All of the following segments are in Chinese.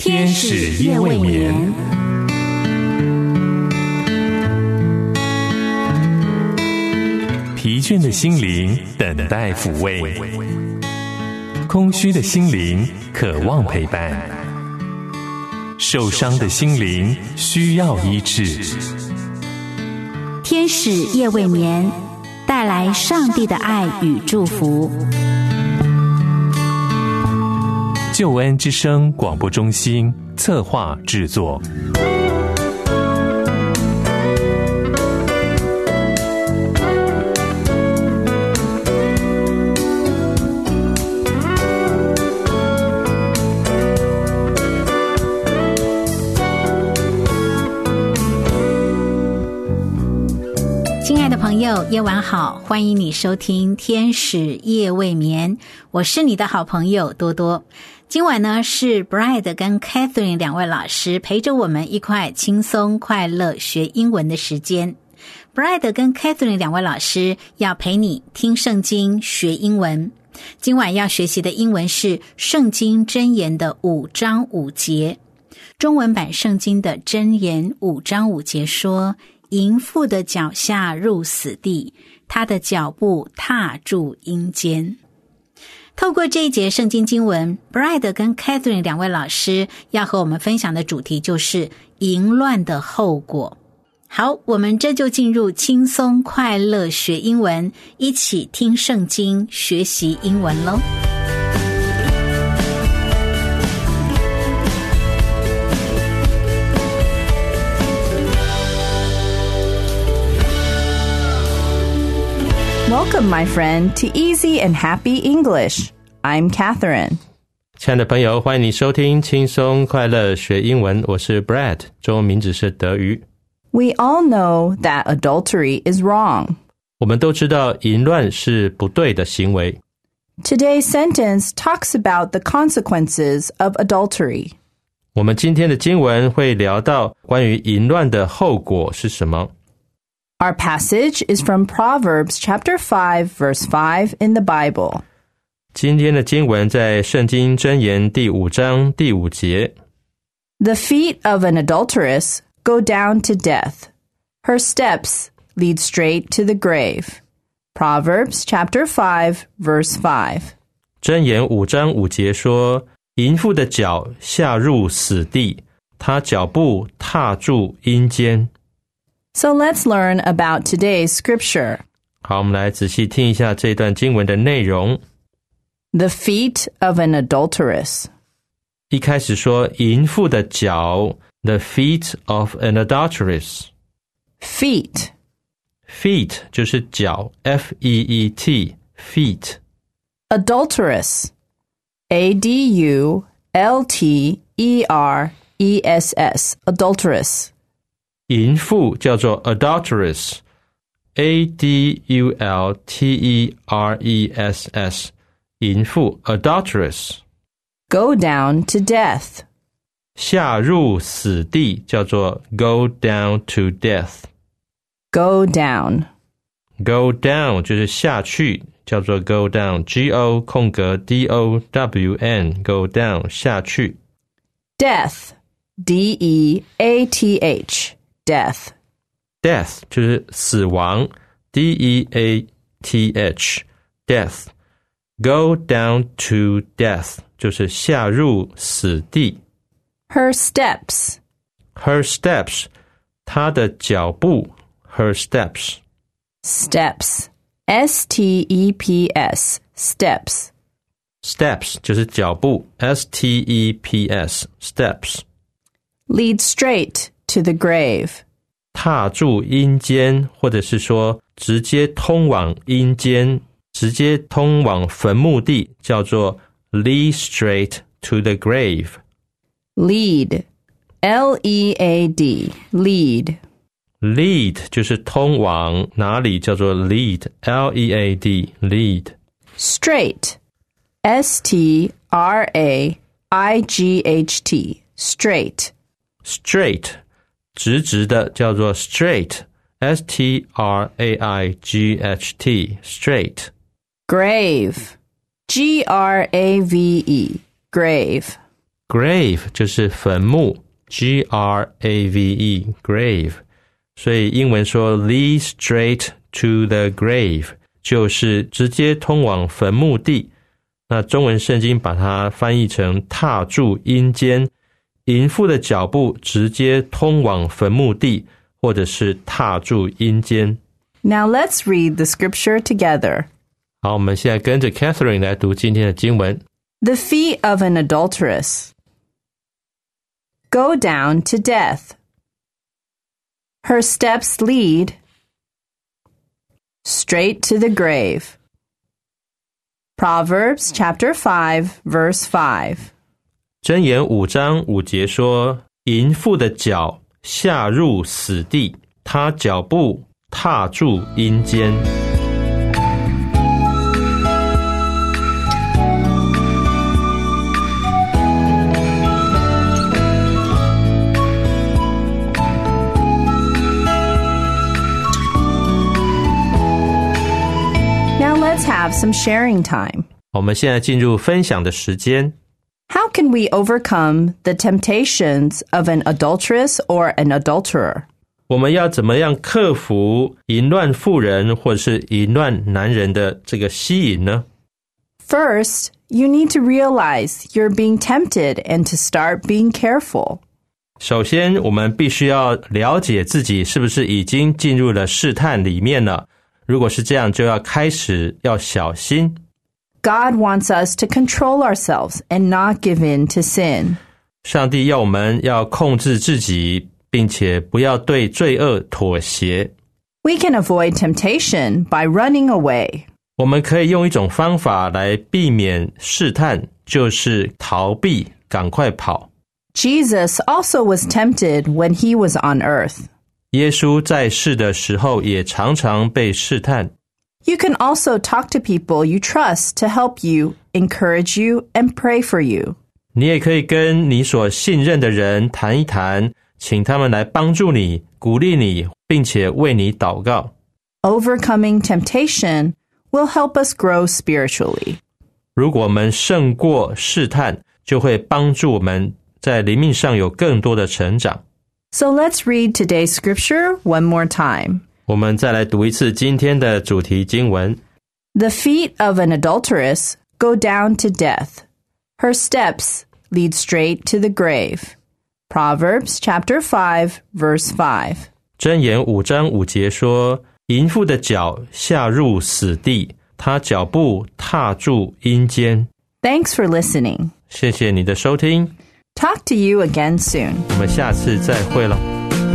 天使夜未眠，疲倦的心灵等待抚慰，空虚的心灵渴望陪伴，受伤的心灵需要医治。 天使夜未眠，带来上帝的爱与祝福。 救恩之声广播中心策划制作。 亲爱的朋友，夜晚好，欢迎你收听天使夜未眠，我是你的好朋友多多。今晚呢是 Brad 跟 Catherine 两位老师陪着我们一块轻松快乐学英文的时间。Brad 跟 Catherine 两位老师要陪你听圣经学英文。今晚要学习的英文是圣经箴言的5章5节。中文版圣经的箴言5章5节说，淫妇的脚下入死地，她的脚步踏住阴间。透过这一节圣经经文， Brad 跟 Catherine 两位老师要和我们分享的主题就是淫乱的后果。好，我们这就进入轻松快乐学英文，一起听圣经学习英文咯。 Welcome, my friend, to Easy and Happy English. I'm Catherine. 亲爱的朋友，欢迎你收听轻松快乐学英文，我是 Brad， 中文名字是德瑜。 We all know that adultery is wrong. 我们都知道淫乱是不对的行为。 Today's sentence talks about the consequences of adultery. 我们今天的经文会聊到关于淫乱的后果是什么。 Our passage is from Proverbs chapter 5, verse 5 in the Bible. 今天的经文在圣经箴言第5章第5节。 The feet of an adulteress go down to death. Her steps lead straight to the grave. Proverbs chapter 5, verse 5. 箴言5章5节说，淫妇的脚下入死地，她脚步踏住阴间。 So let's learn about today's scripture. 好，我们来仔细听一下这段经文的内容。 The feet of an adulteress. 一开始说淫妇的脚 The feet of an adulteress. Feet. Feet 就是脚 F-E-E-T Feet. Adulteress. A-D-U-L-T-E-R-E-S-S. Adulteress. 淫妇叫做 adulteress, A-D-U-L-T-E-R-E-S-S, 淫妇 adulteress. Go down to death. 下入死地叫做 go down to death. Go down. Go down 就是下去，叫做 go down, G-O-D-O-W-N, go down, 下去。 Death, D-E-A-T-H, death. Death 就是死亡 D-E-A-T-H, death. Go down to death 就是下入死地。 Her steps. Her steps 她的脚步 Her steps. Steps. S-T-E-P-S. Steps. Steps 就是脚步 S-T-E-P-S. Steps. Lead straight to the grave. 踏住阴间，或者是说直接通往阴间，直接通往坟墓地，叫做 lead straight to the grave. Lead. L-E-A-D. Lead. Lead 就是通往哪里，叫做 lead. L-E-A-D. Lead. Straight. S-T-R-A-I-G-H-T. Straight. Straight 直直的叫做 straight, S-T-R-A-I-G-H-T, straight. Grave, G-R-A-V-E, grave. grave 就是坟墓 Grave grave， 所以英文说 lead straight to the grave 就是直接通往坟墓地。那中文圣经把它翻译成踏住阴间，淫妇的脚步直接通往坟墓地，或者是踏住阴间。 Now let's read the scripture together. 好，我们现在跟着 Catherine 来读今天的经文。 The feet of an adulteress go down to death. Her steps lead straight to the grave. Proverbs chapter 5, verse 5. 箴言5章5节说，淫妇的脚下入死地，她脚步踏住阴间。 Now let's have some sharing time. 我们现在进入分享的时间。 How can we overcome the temptations of an adulteress or an adulterer? 我们要怎么样克服淫乱妇人或者是淫乱男人的这个吸引呢？ First, you need to realize you're being tempted and to start being careful. 首先，我们必须要了解自己是不是已经进入了试探里面了。如果是这样，就要开始要小心。 God wants us to control ourselves and not give in to sin. 上帝要我们要控制自己，并且不要对罪恶妥协。 We can avoid temptation by running away. 我们可以用一种方法来避免试探，就是逃避，赶快跑。 Jesus also was tempted when he was on earth. 耶稣在世的时候也常常被试探。 You can also talk to people you trust to help you, encourage you, and pray for you. 你也可以跟你所信任的人谈一谈，请他们来帮助你，鼓励你，并且为你祷告。 Overcoming temptation will help us grow spiritually. 如果我们胜过试探，就会帮助我们在灵命上有更多的成长。 So let's read today's scripture one more time. 我们再来读一次今天的主题经文。 The feet of an adulteress go down to death. Her steps lead straight to the grave. Proverbs chapter 5, verse 5. 箴言5章5节说，淫妇的脚下入死地，她脚步踏住阴间。 Thanks for listening. 谢谢你的收听， Talk to you again soon. 我们下次再会了。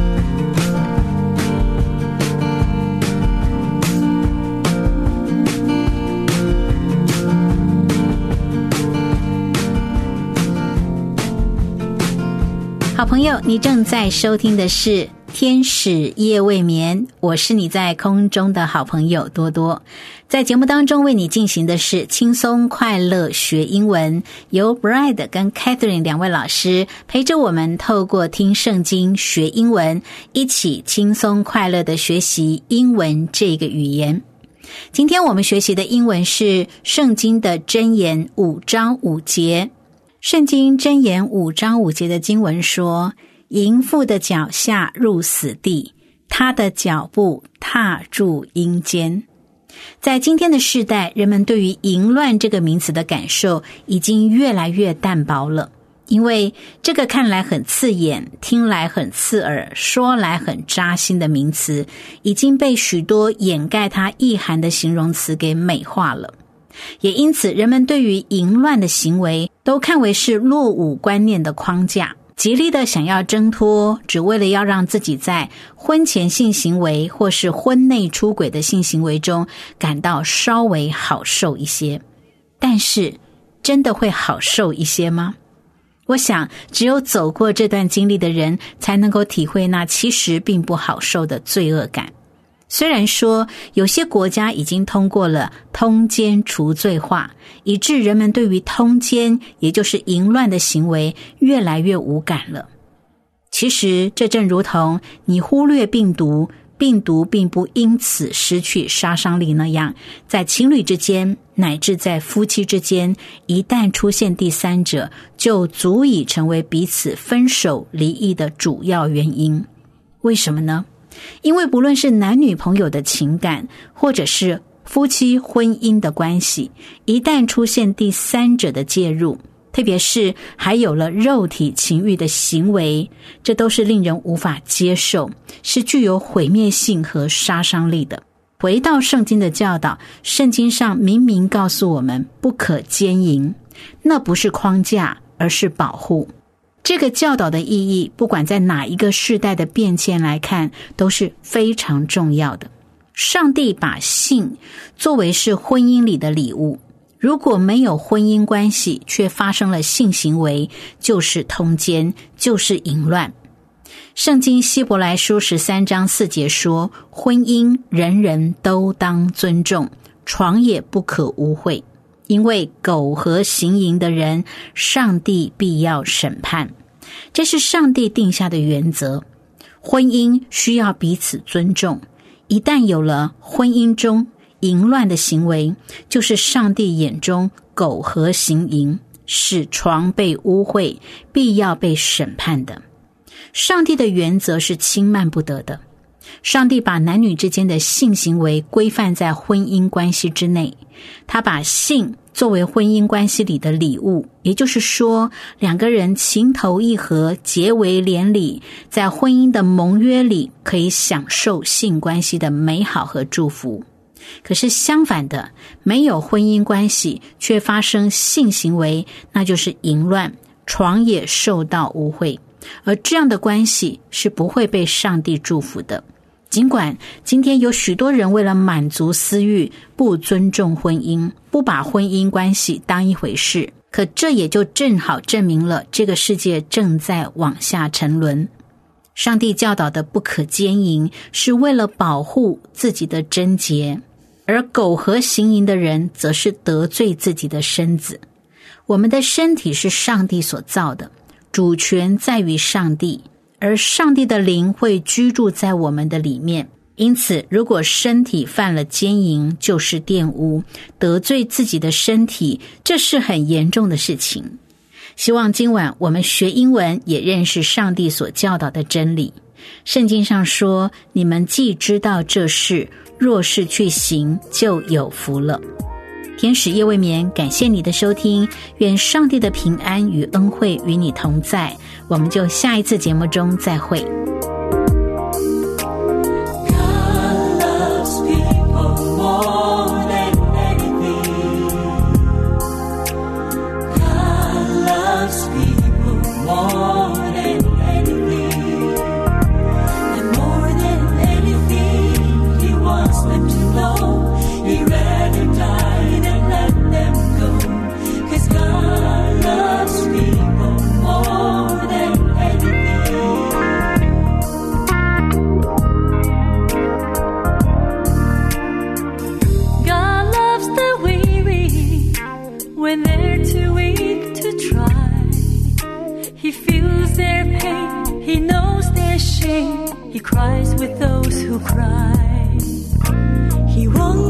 好朋友，你正在收听的是天使夜未眠，我是你在空中的好朋友多多。在节目当中为你进行的是轻松快乐学英文，由 Bride 跟 Catherine 两位老师陪着我们透过听圣经学英文，一起轻松快乐的学习英文这个语言。今天我们学习的英文是圣经的箴言5章5节。圣经箴言5章5节的经文说，淫妇的脚下入死地，她的脚步踏住阴间。在今天的世代，人们对于淫乱这个名词的感受已经越来越淡薄了，因为这个看来很刺眼，听来很刺耳，说来很扎心的名词，已经被许多掩盖它意涵的形容词给美化了。也因此，人们对于淫乱的行为都看为是落伍观念的框架，极力的想要挣脱，只为了要让自己在婚前性行为或是婚内出轨的性行为中感到稍微好受一些。但是，真的会好受一些吗？我想，只有走过这段经历的人，才能够体会那其实并不好受的罪恶感。虽然说有些国家已经通过了通奸除罪化，以致人们对于通奸，也就是淫乱的行为越来越无感了。其实这正如同你忽略病毒， 病毒并不因此失去杀伤力那样，在情侣之间乃至在夫妻之间，一旦出现第三者，就足以成为彼此分手离异的主要原因。为什么呢？因为不论是男女朋友的情感，或者是夫妻婚姻的关系，一旦出现第三者的介入，特别是还有了肉体情欲的行为，这都是令人无法接受，是具有毁灭性和杀伤力的。回到圣经的教导，圣经上明明告诉我们不可奸淫，那不是框架，而是保护。这个教导的意义，不管在哪一个世代的变迁来看，都是非常重要的。上帝把性作为是婚姻里的礼物，如果没有婚姻关系却发生了性行为，就是通奸，就是淫乱。圣经希伯来书13章4节说，婚姻人人都当尊重，床也不可污秽，因为苟合行淫的人，上帝必要审判。这是上帝定下的原则。婚姻需要彼此尊重，一旦有了婚姻中淫乱的行为，就是上帝眼中苟合行淫，使床被污秽，必要被审判的。上帝的原则是轻慢不得的。上帝把男女之间的性行为规范在婚姻关系之内，他把性作为婚姻关系里的礼物，也就是说，两个人情投意合，结为连理，在婚姻的盟约里可以享受性关系的美好和祝福。可是相反的，没有婚姻关系却发生性行为，那就是淫乱，床也受到污秽，而这样的关系是不会被上帝祝福的。尽管今天有许多人为了满足私欲，不尊重婚姻，不把婚姻关系当一回事，可这也就正好证明了这个世界正在往下沉沦。上帝教导的不可奸淫，是为了保护自己的贞洁，而苟合行淫的人则是得罪自己的身子。我们的身体是上帝所造的，主权在于上帝，而上帝的灵会居住在我们的里面。因此，如果身体犯了奸淫，就是玷污，得罪自己的身体，这是很严重的事情。希望今晚我们学英文，也认识上帝所教导的真理。圣经上说，你们既知道这事，若是去行，就有福了。天使夜未眠，感谢你的收听，愿上帝的平安与恩惠与你同在。我们就下一次节目中再会。 When they're too weak to try, He feels their pain, He knows their shame, He cries with those who cry. He won't